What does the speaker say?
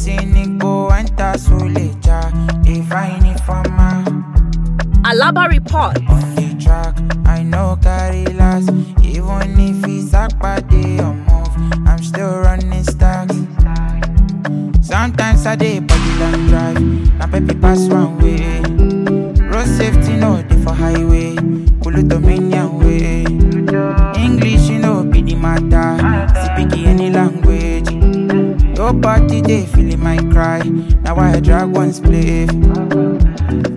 cynical, enter Suleja. They find it for my Alaba report. on the track. I know carry last. Even if it's Akpade or move, I'm still running stacks. Sometimes I dey body long drive. Now baby pass one way. Road safety no dey for highway. Kulutomania way. English you know be the matter. Speak any language. Your body they feeling my cry. Now I drag one split.